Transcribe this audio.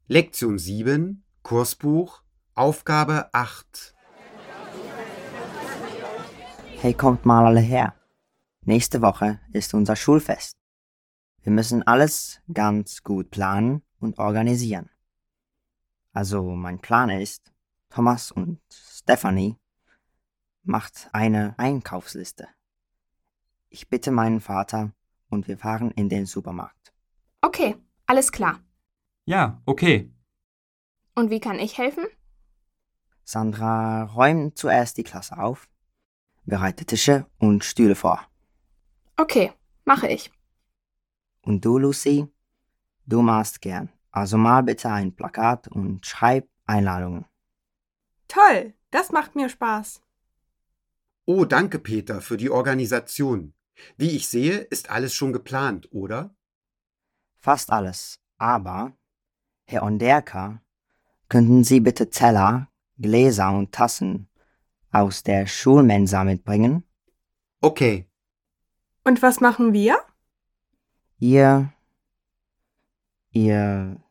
Lektion 7, Kursbuch, Aufgabe 8. Hey, kommt mal alle her. Nächste Woche ist unser Schulfest. Wir müssen alles ganz gut planen und organisieren. Also mein Plan ist, Thomas und Stephanie macht eine Einkaufsliste. Ich bitte meinen Vater und wir fahren in den Supermarkt. Okay, alles klar. Ja, okay. Und wie kann ich helfen? Sandra, räum zuerst die Klasse auf, bereite Tische und Stühle vor. Okay, mache ich. Und du, Lucy, du malst gern. Also mal bitte ein Plakat und schreib Einladungen. Toll, das macht mir Spaß. Oh, danke, Peter, für die Organisation. Wie ich sehe, ist alles schon geplant, oder? Fast alles, aber, Herr Onderka, könnten Sie bitte Teller, Gläser und Tassen aus der Schulmensa mitbringen? Okay. Und was machen wir? Ihr